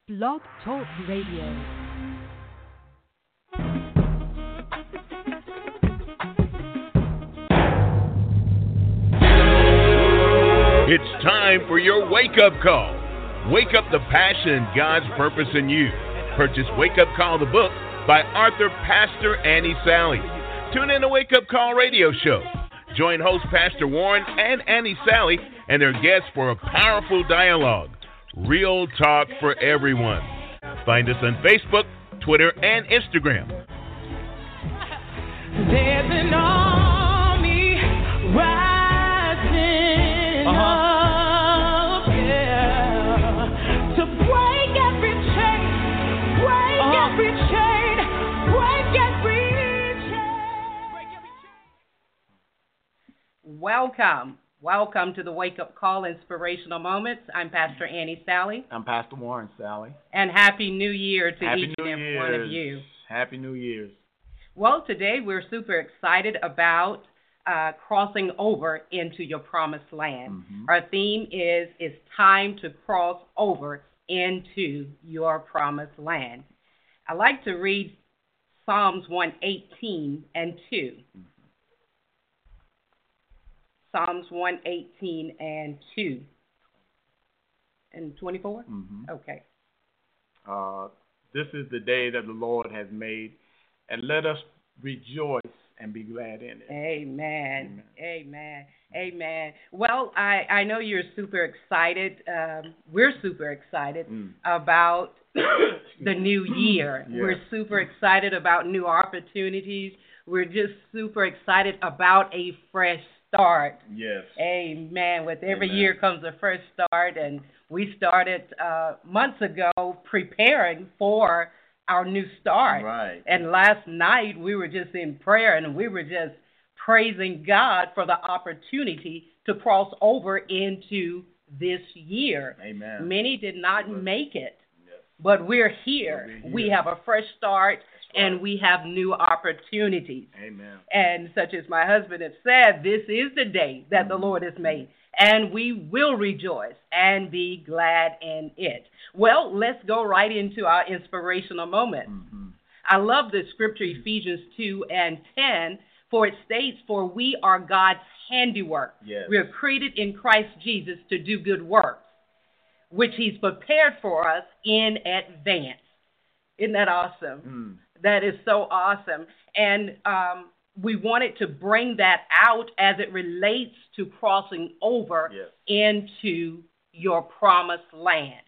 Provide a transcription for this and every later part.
Blog Talk Radio. It's time for your wake-up call. Wake up the passion and God's purpose in you. Purchase Wake Up Call, the book by author Pastor Annie Sally. Tune in to Wake Up Call radio show. Join host Pastor Warren and Annie Sally and their guests for a powerful dialogue. Real talk for everyone. Find us on Facebook, Twitter, and Instagram. There's an army rising up, yeah, to break every chain, break every chain, break every chain. Welcome to the Wake Up Call Inspirational Moments. I'm Pastor Annie Sally. I'm Pastor Warren Sally. And Happy New Year to Happy each New and every Year's. one of you. Happy New Year's. Well, today we're super excited about crossing over into your promised land. Mm-hmm. Our theme is It's Time to Cross Over into Your Promised Land. I like to read Psalms 118 and 2. Mm-hmm. Psalms 118 and 2. And 24? Mm-hmm. Okay. This is the day that the Lord has made, and let us rejoice and be glad in it. Amen. Amen. Amen. Well, I know you're super excited. We're super excited about the new year. Yes. We're super excited about new opportunities. We're just super excited about a fresh start. Yes. Amen. With every Amen. year comes a fresh start, and we started months ago preparing for our new start. Right. And last night we were just in prayer, and we were just praising God for the opportunity to cross over into this year. Amen. Many did not make it, Yes. but we're here. We have a fresh start, and we have new opportunities. Amen. And such as my husband has said, this is the day that the Lord has made, and we will rejoice and be glad in it. Well, let's go right into our inspirational moment. Mm-hmm. I love the scripture, Ephesians 2 and 10, for it states, "For we are God's handiwork. Yes. We are created in Christ Jesus to do good works, which he's prepared for us in advance." Isn't that awesome? That is so awesome. And we wanted to bring that out as it relates to crossing over into your promised land.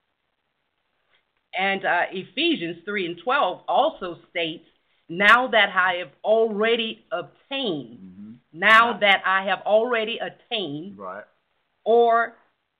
And Ephesians 3 and 12 also states, "Now that I have already obtained," that I have already attained, Right. or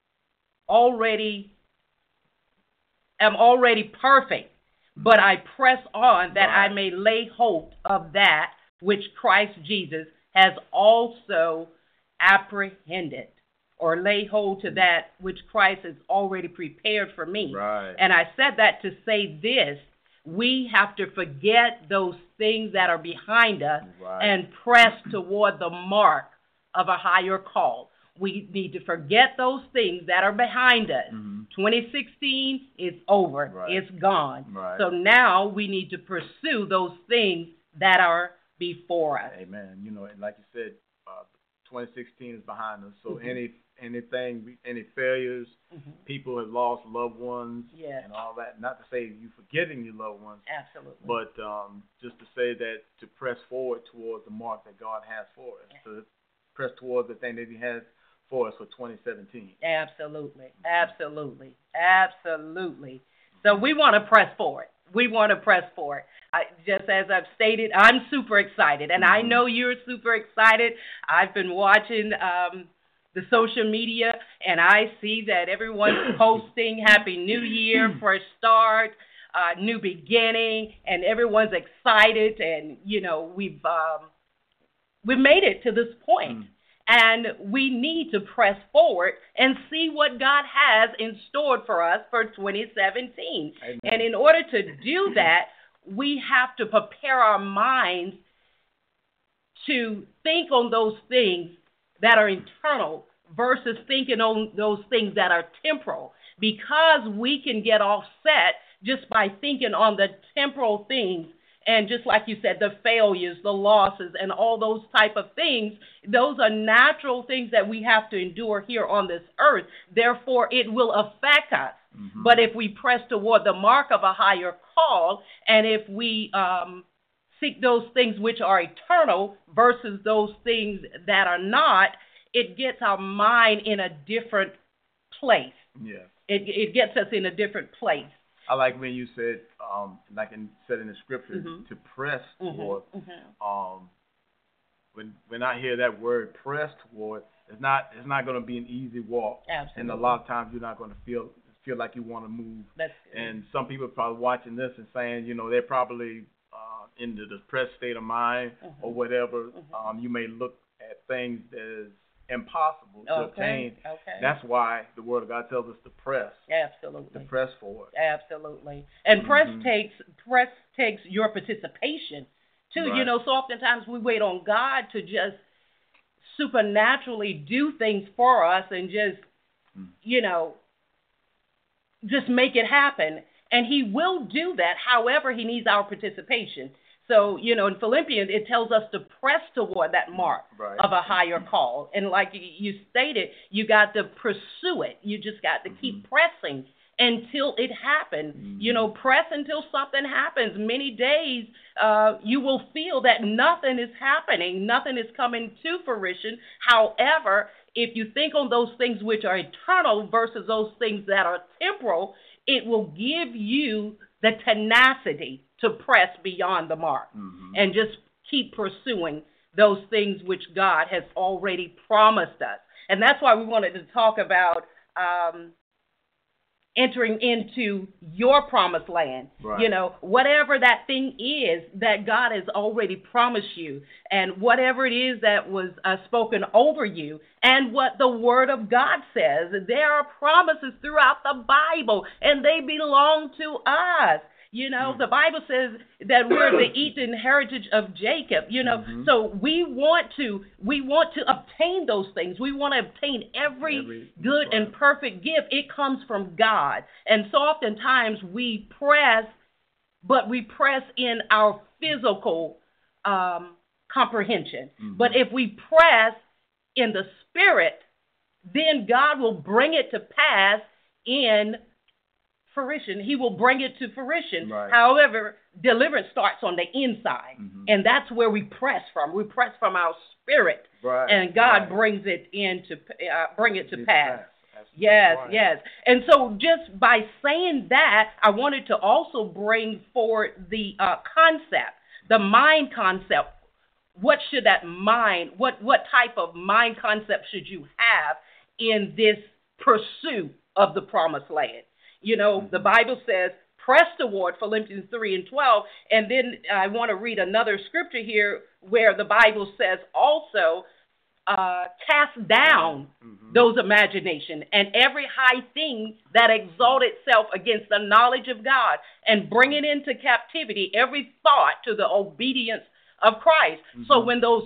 am already perfect, but I press on that I may lay hold of that which Christ Jesus has also apprehended, or lay hold to that which Christ has already prepared for me. Right. And I said that to say this: we have to forget those things that are behind us and press toward the mark of a higher call. We need to forget those things that are behind us. 2016 is over. Right. It's gone. Right. So now we need to pursue those things that are before us. Amen. You know, and like you said, 2016 is behind us. So any failures, people have lost loved ones, and all that. Not to say you forgetting your loved ones, Absolutely. but just to say that to press forward towards the mark that God has for us. To press towards the thing that He has for us for 2017. Absolutely. So we want to press forward. Just as I've stated, I'm super excited, and I know you're super excited. I've been watching the social media, and I see that everyone's posting Happy New Year, fresh start, new beginning, and everyone's excited. And you know, we've made it to this point. And we need to press forward and see what God has in store for us for 2017. Amen. And in order to do that, we have to prepare our minds to think on those things that are eternal versus thinking on those things that are temporal. because we can get offset just by thinking on the temporal things. And just like you said, the failures, the losses, and all those type of things, those are natural things that we have to endure here on this earth. Therefore, it will affect us. Mm-hmm. But if we press toward the mark of a higher call, and if we seek those things which are eternal versus those things that are not, it gets our mind in a different place. Yeah. It gets us in a different place. I like when you said, like it said in the scriptures, mm-hmm. to press toward. Mm-hmm. When I hear that word press toward, it's not going to be an easy walk. Absolutely. And a lot of times you're not going to feel like you want to move. That's good. And some people are probably watching this and saying, they're probably in the depressed state of mind mm-hmm. or whatever. Mm-hmm. You may look at things that is impossible to obtain. Okay. That's why the Word of God tells us to press. Absolutely. To press forward. Absolutely. And mm-hmm. press takes your participation too. Right. So oftentimes we wait on God to just supernaturally do things for us and just, just make it happen. And He will do that. However, He needs our participation. So, in Philippians, it tells us to press toward that mark right. of a higher call. And like you stated, you got to pursue it. You just got to mm-hmm. keep pressing until it happens. Mm-hmm. Press until something happens. Many days you will feel that nothing is happening. Nothing is coming to fruition. However, if you think on those things which are eternal versus those things that are temporal, it will give you the tenacity to press beyond the mark mm-hmm. and just keep pursuing those things which God has already promised us. And that's why we wanted to talk about entering into your promised land. Right. Whatever that thing is that God has already promised you, and whatever it is that was spoken over you, and what the Word of God says. There are promises throughout the Bible, and they belong to us. The Bible says that we're the Eden heritage of Jacob, mm-hmm. so we want to obtain those things. We want to obtain every good right. and perfect gift. It comes from God. And so oftentimes we press, but we press in our physical comprehension. Mm-hmm. But if we press in the Spirit, then God will bring it to pass in fruition. He will bring it to fruition. Right. However, deliverance starts on the inside, mm-hmm. and that's where we press from. We press from our spirit, right. and God right. brings it bring it to pass. Yes, right. Yes. And so, just by saying that, I wanted to also bring forward the concept, the mind concept. What should that mind? What type of mind concept should you have in this pursuit of the promised land? Mm-hmm. The Bible says, press toward, Philippians 3:12. And then I want to read another scripture here where the Bible says also, cast down mm-hmm. those imaginations and every high thing that exalt itself against the knowledge of God, and bring it into captivity, every thought to the obedience of Christ. Mm-hmm. So when those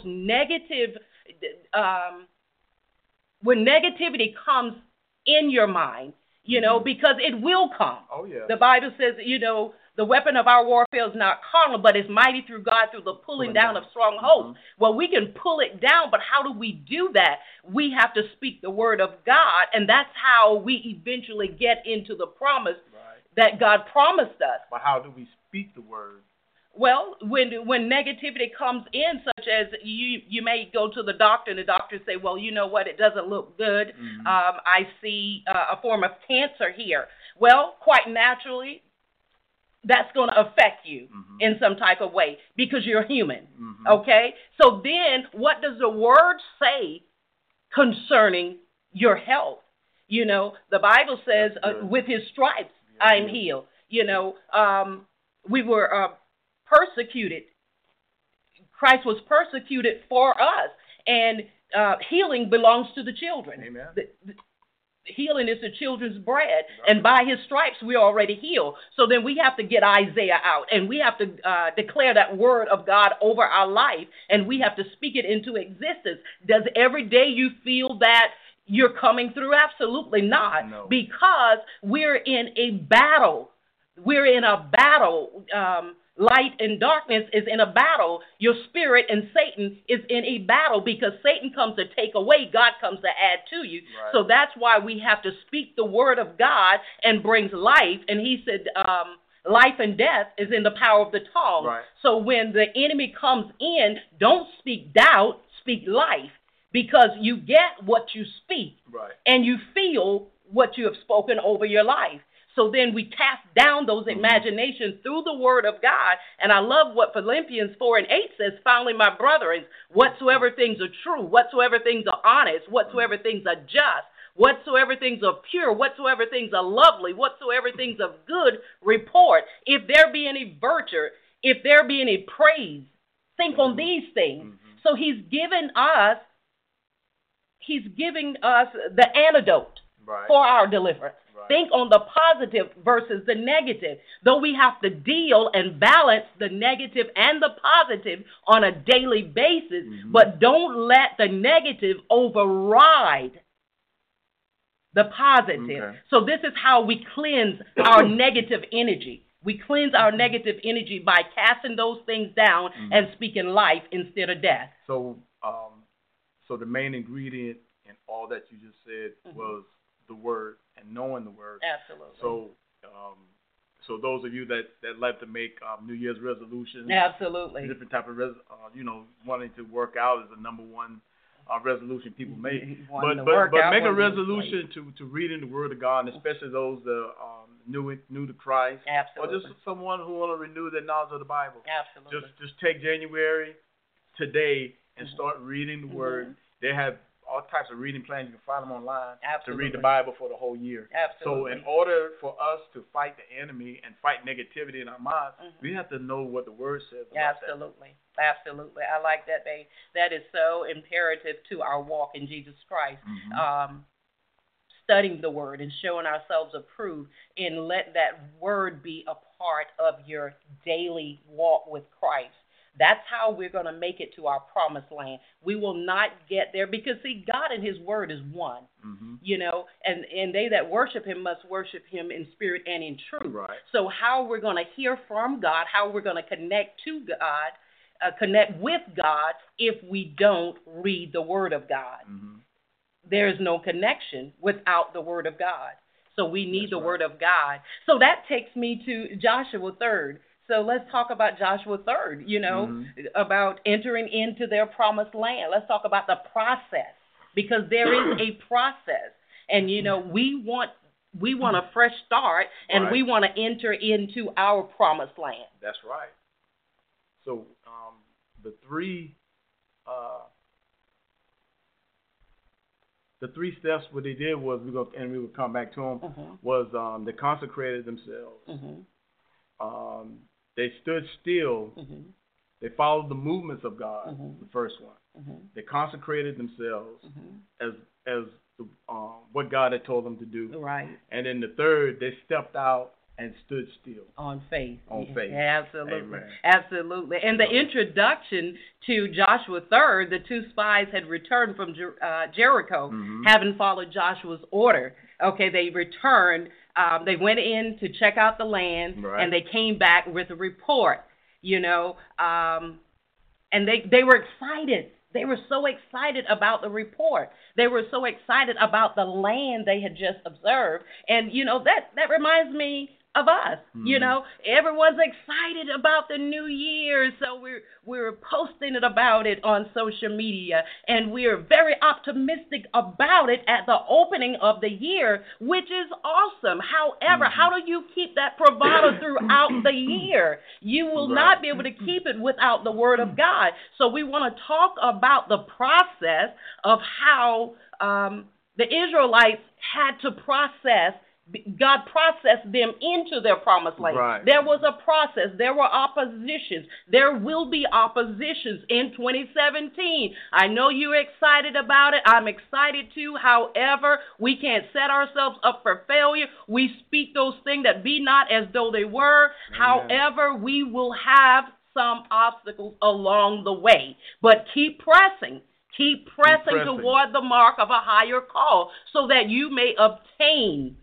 when negativity comes in your mind, because it will come. Oh, yeah. The Bible says, the weapon of our warfare is not carnal, but it's mighty through God through the pulling down of strongholds. Mm-hmm. Well, we can pull it down, but how do we do that? We have to speak the word of God, and that's how we eventually get into the promise right. that God promised us. But how do we speak the word? Well, when negativity comes in, such as you may go to the doctor, and the doctor say, well, you know what, it doesn't look good. Mm-hmm. I see a form of cancer here. Well, quite naturally, that's going to affect you mm-hmm. in some type of way because you're human, mm-hmm. okay? So then what does the word say concerning your health? The Bible says, with his stripes, I am healed. We were persecuted. Christ was persecuted for us, and healing belongs to the children. Amen. Healing is the children's bread, and by his stripes we're already healed. So then we have to get Isaiah out, and we have to declare that word of God over our life, and we have to speak it into existence. Does every day you feel that you're coming through? Absolutely not. No. Because we're in a battle. We're in a battle. Light and darkness is in a battle. Your spirit and Satan is in a battle because Satan comes to take away, God comes to add to you. Right. So that's why we have to speak the word of God and brings life. And he said, life and death is in the power of the tongue. Right. So when the enemy comes in, don't speak doubt, speak life, because you get what you speak. Right. And you feel what you have spoken over your life. So then we cast down those imaginations through the word of God. And I love what Philippians 4:8 says, finally, my brethren, whatsoever things are true, whatsoever things are honest, whatsoever things are just, whatsoever things are pure, whatsoever things are lovely, whatsoever things of good report, if there be any virtue, if there be any praise, think on these things. So he's giving us the antidote for our deliverance. Right. Think on the positive versus the negative. Though we have to deal and balance the negative and the positive on a daily basis, but don't let the negative override the positive. Okay. So this is how we cleanse our negative energy. We cleanse our negative energy by casting those things down and speaking life instead of death. So the main ingredient in all that you just said was the word and knowing the word. Absolutely. So those of you that like to make New Year's resolutions, absolutely, different type of wanting to work out is the number one resolution people make. But make a resolution to reading the Word of God, and especially those that new to Christ, absolutely, or just someone who want to renew their knowledge of the Bible. Absolutely. Just take January today and start reading the Word. They have all types of reading plans. You can find them online to read the Bible for the whole year. Absolutely. So in order for us to fight the enemy and fight negativity in our minds, we have to know what the Word says about Absolutely. Absolutely. I like that, babe. That is so imperative to our walk in Jesus Christ. Studying the Word and showing ourselves approved, and let that Word be a part of your daily walk with Christ. That's how we're going to make it to our promised land. We will not get there because, see, God and His Word is one, and they that worship Him must worship Him in spirit and in truth. Right. So how we're going to hear from God, how we're going to connect to God, connect with God if we don't read the Word of God. There's no connection without the Word of God. So we need the Word of God. So that takes me to Joshua 3rd. So let's talk about Joshua 3rd, about entering into their promised land. Let's talk about the process, because there is a process. And, we want a fresh start, and we want to enter into our promised land. That's right. So the three steps, what they did was, we would come back to them, was they consecrated themselves. They stood still. They followed the movements of God, the first one. They consecrated themselves as what God had told them to do. Right. And then the third, they stepped out and stood still. On faith. Faith. Absolutely. Amen. Absolutely. And the introduction to Joshua 3rd, the two spies had returned from Jericho, having followed Joshua's order. Okay, they returned. They went in to check out the land, and they came back with a report, and they were excited. They were so excited about the report. They were so excited about the land they had just observed. And, that reminds me of us. Everyone's excited about the new year, so we're posting about it on social media, and we're very optimistic about it at the opening of the year, which is awesome. However, how do you keep that bravado throughout the year? You will not be able to keep it without the Word of God. So we want to talk about the process of how the Israelites had to process. God processed them into their promised land. Right. There was a process. There were oppositions. There will be oppositions in 2017. I know you're excited about it. I'm excited too. However, we can't set ourselves up for failure. We speak those things that be not as though they were. Amen. However, we will have some obstacles along the way. But keep pressing. Keep pressing toward the mark of a higher call so that you may obtain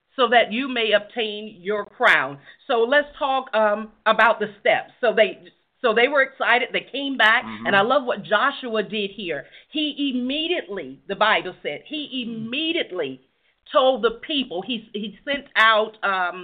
your crown. So let's talk about the steps. So they were excited. They came back, and I love what Joshua did here. He immediately, the Bible said, he immediately told the people. He sent out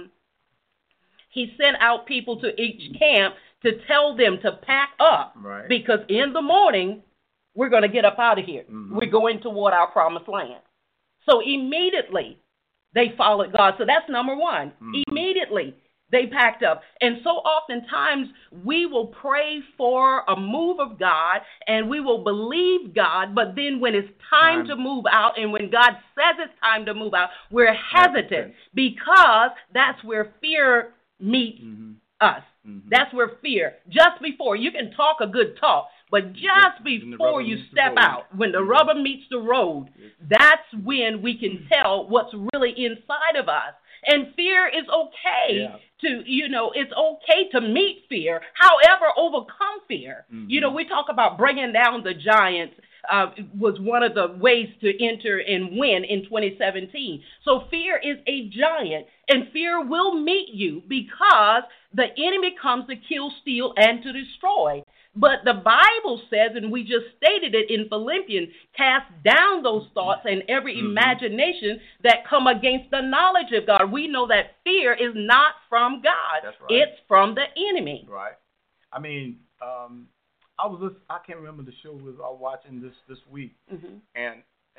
people to each camp to tell them to pack up, because in the morning we're going to get up out of here. We're going toward our promised land. So immediately they followed God. So that's number one. Immediately they packed up. And so oftentimes we will pray for a move of God and we will believe God, but then when it's time to move out and when God says it's time to move out, we're hesitant because that's where fear meets us. That's where fear, just before, you can talk a good talk, but just before you step out, when the rubber meets the road, that's when we can tell what's really inside of us. And fear is okay it's okay to meet fear, however, overcome fear. We talk about bringing down the giants. Was one of the ways to enter and win in 2017. So fear is a giant, and fear will meet you because the enemy comes to kill, steal, and to destroy. But the Bible says, and we just stated it in Philippians, cast down those thoughts and every imagination that come against the knowledge of God. We know that fear is not from God. That's right. It's from the enemy. Right. I mean, I can't remember the show I was watching this week, and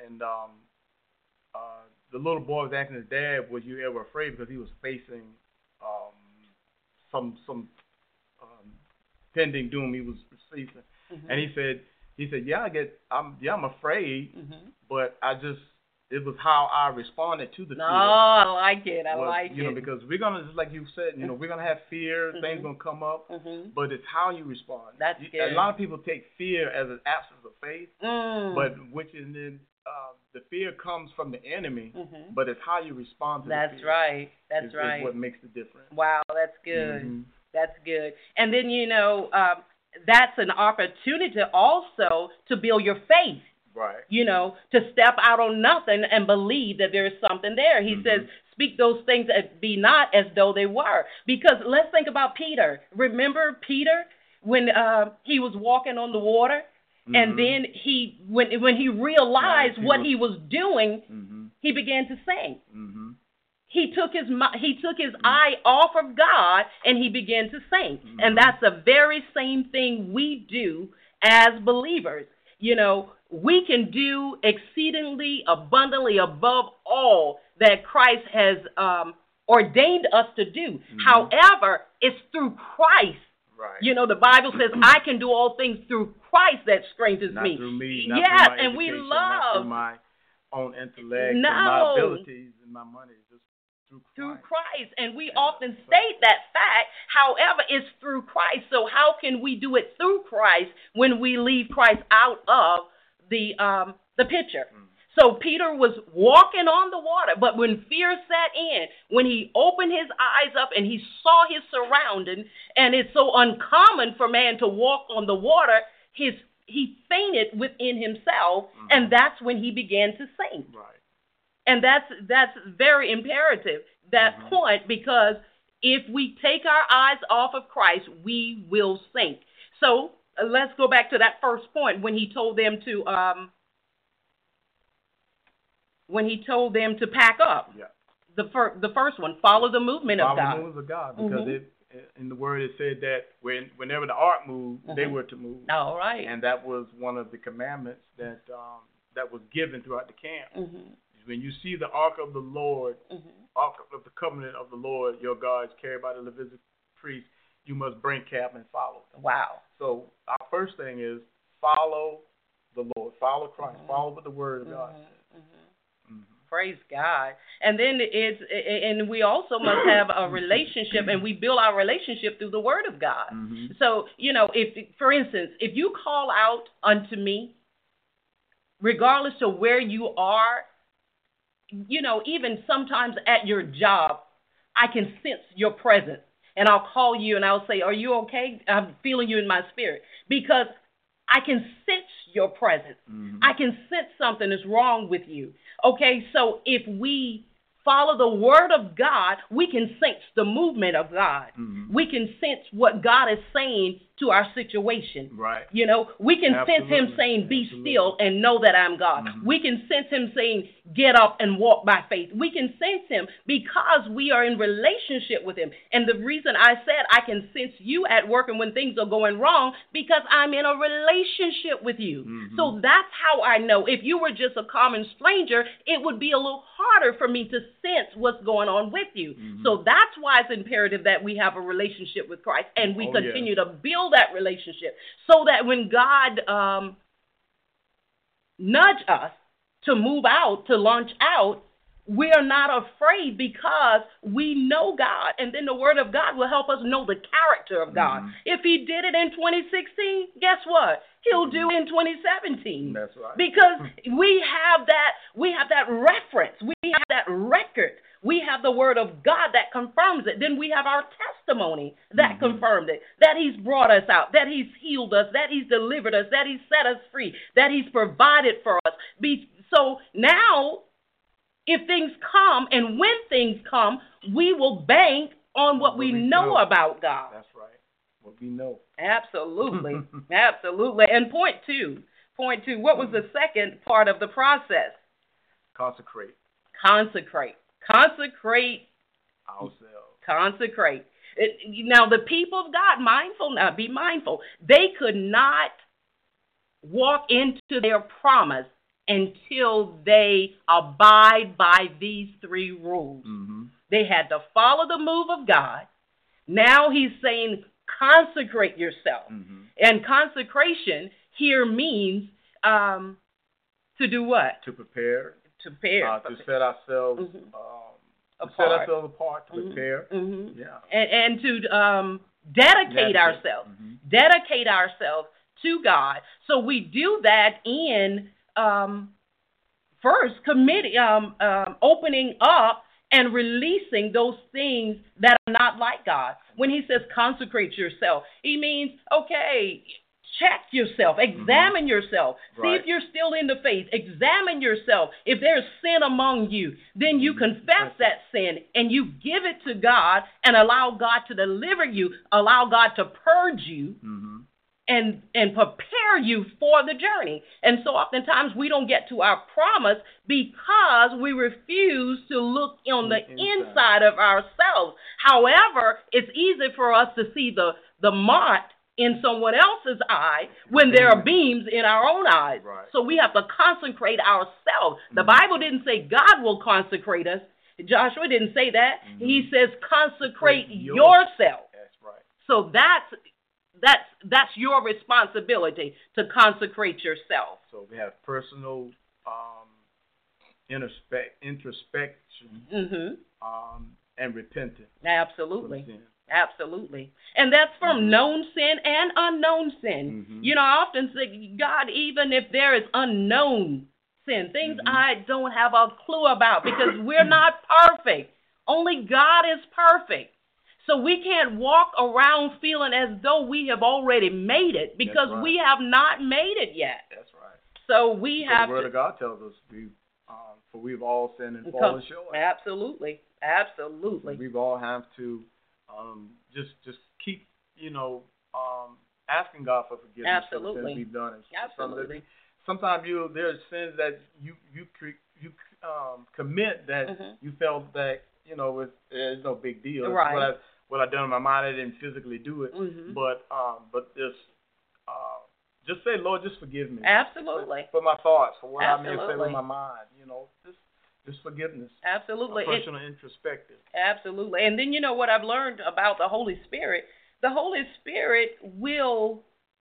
the little boy was asking his dad, "Was you ever afraid?" Because he was facing some pending doom he was facing, and he said, "Yeah, I'm afraid, but it was how I responded to the fear." I like it. I like it. Because we're gonna, just like you said, we're gonna have fear. Things gonna come up, but it's how you respond. That's good. A lot of people take fear as an absence of faith, but the fear comes from the enemy, but it's how you respond to the fear. That's right. Is what makes the difference. Wow, that's good. That's good. And then that's an opportunity also to build your faith. Right. To step out on nothing and believe that there is something there. He says, speak those things that be not as though they were. Because let's think about Peter. Remember Peter when he was walking on the water? And then when he realized what he was doing, he began to sink. He took his eye off of God and he began to sink. And that's the very same thing we do as believers. We can do exceedingly abundantly above all that Christ has ordained us to do. However, it's through Christ. Right. The Bible says, I can do all things through Christ that strengthens me. Not through me, not through my education, not through my own intellect, my abilities, and my money. Just through Christ. And we often state that fact. However, it's through Christ. So how can we do it through Christ when we leave Christ out of the picture? So Peter was walking on the water, but when fear set in, when he opened his eyes up and he saw his surroundings, and it's so uncommon for man to walk on the water, he fainted within himself, and that's when he began to sink. Right. And that's very imperative, that point, because if we take our eyes off of Christ, we will sink. So let's go back to that first point when he told them to pack up. Yeah. The first one, follow the movement of God. Follow the movement of God, because in the word it said that whenever the ark moved, they were to move. All right. And that was one of the commandments that was given throughout the camp. When you see the ark of the Lord, ark of the covenant of the Lord, your God, is carried by the Levitical priest, you must bring camp and follow. Wow. So our first thing is follow the Lord, follow Christ, follow what the Word of God says. Praise God. And then and we also must have a relationship, and we build our relationship through the Word of God. So, if, for instance, if you call out unto me, regardless of where you are, even sometimes at your job, I can sense your presence. And I'll call you and I'll say, are you okay? I'm feeling you in my spirit. Because I can sense your presence. Mm-hmm. I can sense something is wrong with you. Okay, so if we follow the word of God, we can sense the movement of God. Mm-hmm. We can sense what God is saying to our situation. Right. You know, we can Absolutely. sense him saying, be Absolutely. still and know that I'm God. Mm-hmm. We can sense him saying, get up and walk by faith. We can sense him because we are in relationship with him. And the reason I said I can sense you at work and when things are going wrong, because I'm in a relationship with you. Mm-hmm. So that's how I know. If you were just a common stranger, it would be a little harder for me to sense what's going on with you. Mm-hmm. So that's why it's imperative that we have a relationship with Christ and we continue to build that relationship so that when God nudge us to move out, to launch out, we are not afraid because we know God. And then the word of God will help us know the character of God. Mm-hmm. If he did it in 2016, guess what? He'll do it in 2017. That's right. Because we have that reference. We have that record. We have the word of God that confirms it. Then we have our testimony that confirmed it, that he's brought us out, that he's healed us, that he's delivered us, that he's set us free, that he's provided for us. So now, if things come and when things come, we will bank on what we know about God. That's right. What we know. Absolutely. Absolutely. And point two, what was the second part of the process? Consecrate ourselves. Consecrate. Now, the people of God, be mindful. They could not walk into their promise until they abide by these three rules. Mm-hmm. They had to follow the move of God. Now he's saying, consecrate yourself. Mm-hmm. And consecration here means to do what? To prepare. To prepare. To set ourselves apart, to prepare. Mm-hmm. Yeah. And to dedicate ourselves. Mm-hmm. Dedicate ourselves to God. So we do that in first opening up and releasing those things that are not like God. When he says consecrate yourself, he means, okay, check yourself, examine yourself, see if you're still in the faith, examine yourself. If there's sin among you, then you confess that sin and you give it to God and allow God to deliver you, allow God to purge you. And prepare you for the journey. And so oftentimes we don't get to our promise because we refuse to look on the inside of ourselves. However, it's easy for us to see the mark in someone else's eye when there are beams in our own eyes. Right. So we have to consecrate ourselves. The Bible didn't say God will consecrate us. Joshua didn't say that. He says consecrate yourself. That's right. So that's your responsibility to consecrate yourself. So we have personal introspection and repentance. Absolutely. Absolutely. And that's from known sin and unknown sin. You know, I often say, God, even if there is unknown sin, things I don't have a clue about because we're not perfect. Only God is perfect. So we can't walk around feeling as though we have already made it because we have not made it yet. That's right. So we have the Word of God tells us for we've all sinned and fallen short. Absolutely. Absolutely. So we've all have to just keep, asking God for forgiveness for the sins we've done. Absolutely. Sometimes there's sins that you commit that you felt that, it's no big deal. Right. What I done in my mind, I didn't physically do it, but just say, Lord, just forgive me. Absolutely. For my thoughts, for what I may have said with my mind, just forgiveness. Absolutely. Personal introspective. Absolutely. And then what I've learned about the Holy Spirit? The Holy Spirit will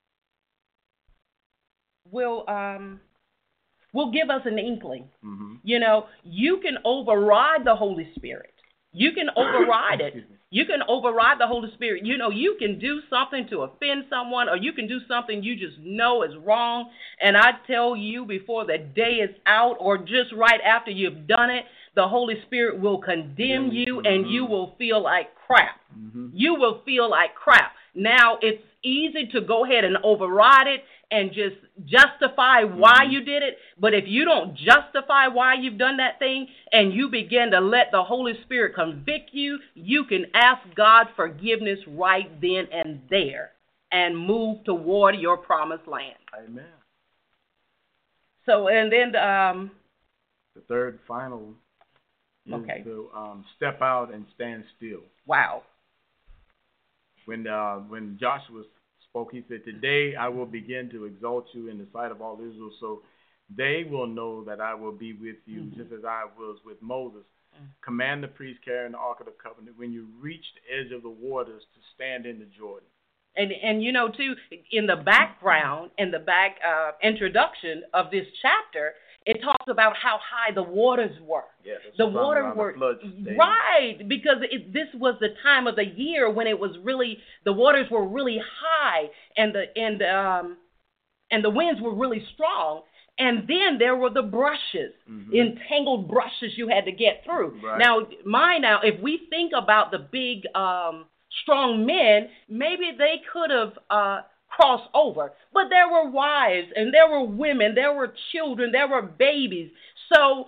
give us an inkling. You can override the Holy Spirit. You can override it. You can override the Holy Spirit. You can do something to offend someone, or you can do something you just know is wrong. And I tell you, before the day is out or just right after you've done it, the Holy Spirit will condemn you and you will feel like crap. You will feel like crap. Now, it's easy to go ahead and override it and just justify why you did it. But if you don't justify why you've done that thing and you begin to let the Holy Spirit convict you, you can ask God forgiveness right then and there and move toward your promised land. Amen. So, and then the third final is to step out and stand still. Wow. When Joshua spoke, he said, "Today I will begin to exalt you in the sight of all Israel, so they will know that I will be with you, just as I was with Moses. Command the priests carrying the Ark of the Covenant when you reach the edge of the waters to stand in the Jordan." And you know, too, in the background, in the back introduction of this chapter, it talks about how high the waters were. Yeah, the waters were right, because this was the time of the year when it was really, the waters were really high, and the winds were really strong. And then there were the brushes, entangled brushes you had to get through. Right. Now, if we think about the big, strong men, maybe they could have crossed over. But there were wives, and there were women, there were children, there were babies. So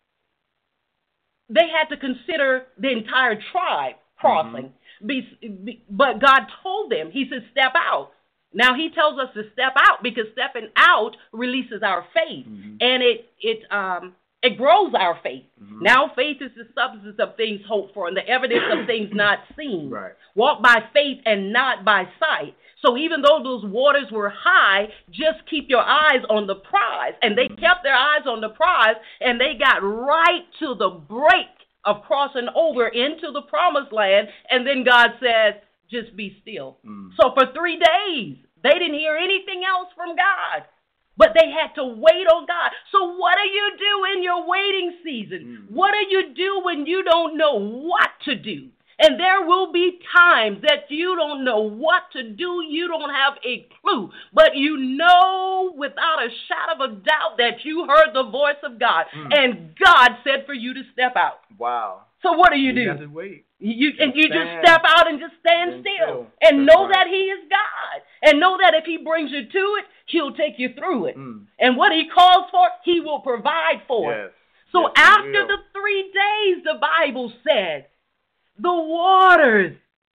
they had to consider the entire tribe crossing. But God told them, he said, step out. Now, he tells us to step out because stepping out releases our faith, and it grows our faith. Now, faith is the substance of things hoped for and the evidence of things not seen. Right. Walk by faith and not by sight. So even though those waters were high, just keep your eyes on the prize. And they kept their eyes on the prize, and they got right to the break of crossing over into the promised land. And then God says, just be still. So for 3 days, they didn't hear anything else from God. But they had to wait on God. So what do you do in your waiting season? What do you do when you don't know what to do? And there will be times that you don't know what to do. You don't have a clue. But you know without a shadow of a doubt that you heard the voice of God. And God said for you to step out. Wow. So what do? You have to wait. You just step out and just stand still. And know that he is God. And know that if he brings you to it, he'll take you through it. And what he calls for, he will provide for it. So after the 3 days, the Bible said, the waters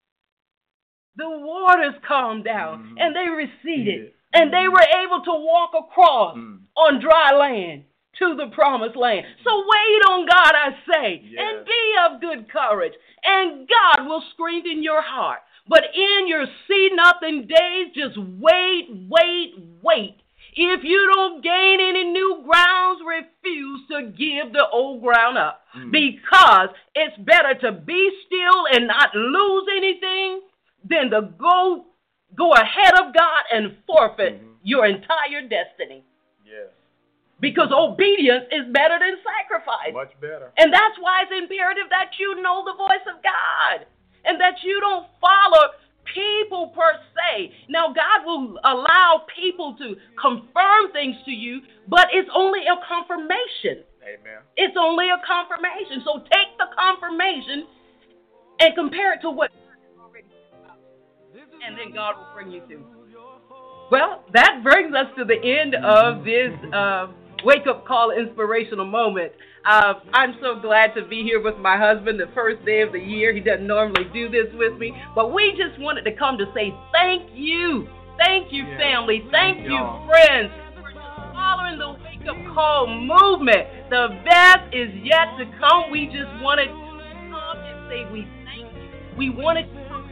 calmed down and they receded. And they were able to walk across on dry land to the promised land. So wait on God, I say, and be of good courage. And God will strengthen your heart. But in your see-nothing days, just wait. If you don't gain any new grounds, refuse to give the old ground up. Because it's better to be still and not lose anything than to go ahead of God and forfeit your entire destiny. Yes. Because obedience is better than sacrifice. Much better. And that's why it's imperative that you know the voice of God. And that you don't follow people per se. Now, God will allow people to confirm things to you, but it's only a confirmation. Amen. It's only a confirmation. So take the confirmation and compare it to what God already said about it. And then God will bring you through. Well, that brings us to the end of this wake-up call inspirational moment. I'm so glad to be here with my husband the first day of the year. He doesn't normally do this with me, but we just wanted to come to say thank you. Thank you, family. Thank you, friends, for following the wake-up call movement. The best is yet to come. We just wanted to come and say we thank you. We wanted to come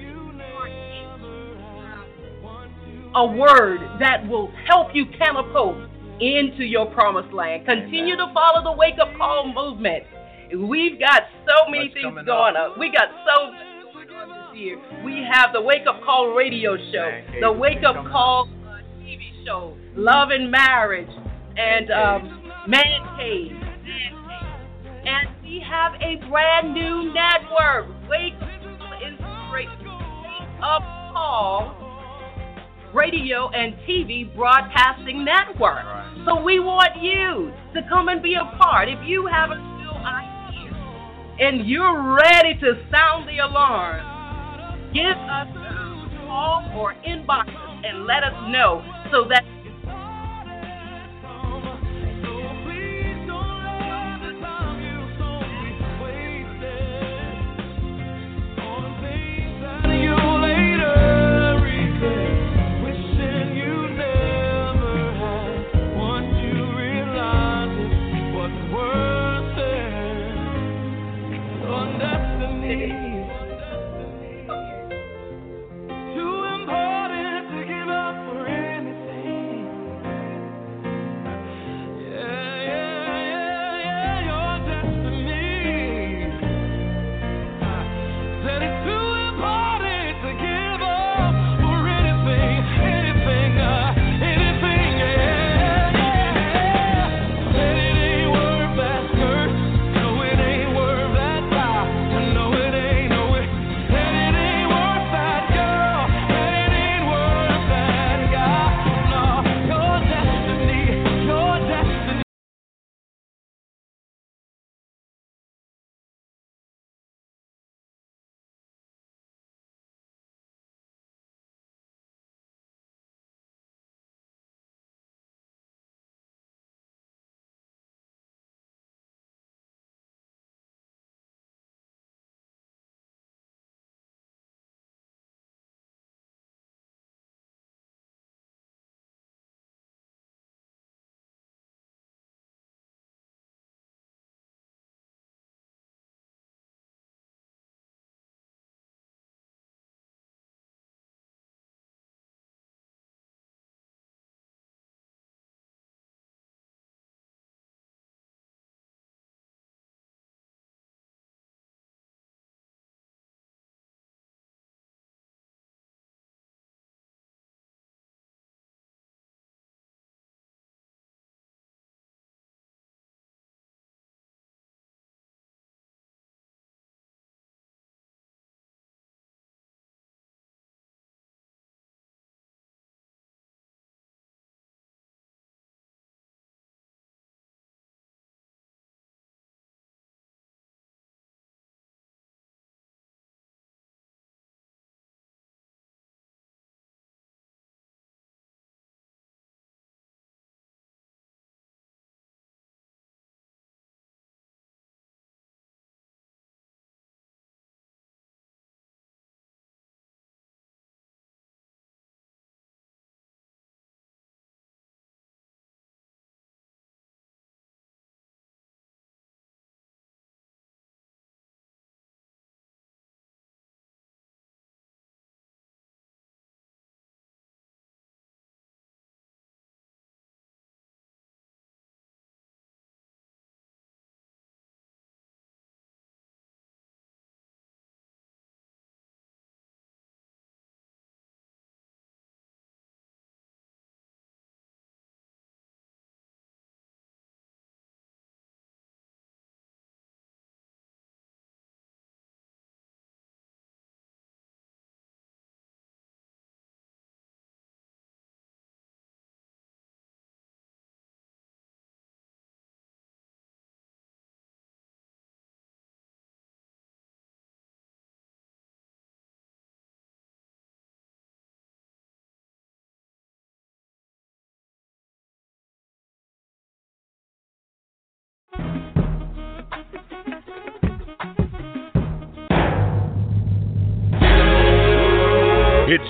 and a word that will help you catapult into your promised land. Continue to follow the wake-up call movement. We've got so many things going on. We got so much going on this year. We have the wake-up call radio show, the wake-up call TV show, Love and Marriage, and Man Cave. And we have a brand new network, Wake-up Inspiration, Wake-up Call Radio and TV Broadcasting Network. So we want you to come and be a part. If you have a new idea and you're ready to sound the alarm, give us a call or inbox us and let us know so that we can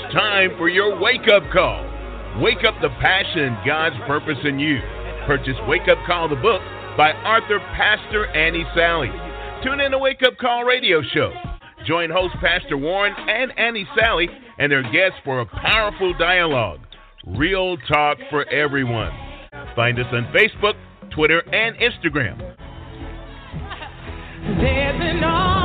time for your wake-up call. Wake up the passion, God's purpose in you. Purchase Wake Up Call, the book by author Pastor Annie Sally. Tune in to Wake Up Call radio show. Join host Pastor Warren and Annie Sally and their guests for a powerful dialogue. Real talk for everyone. Find us on Facebook, Twitter, and Instagram. There's an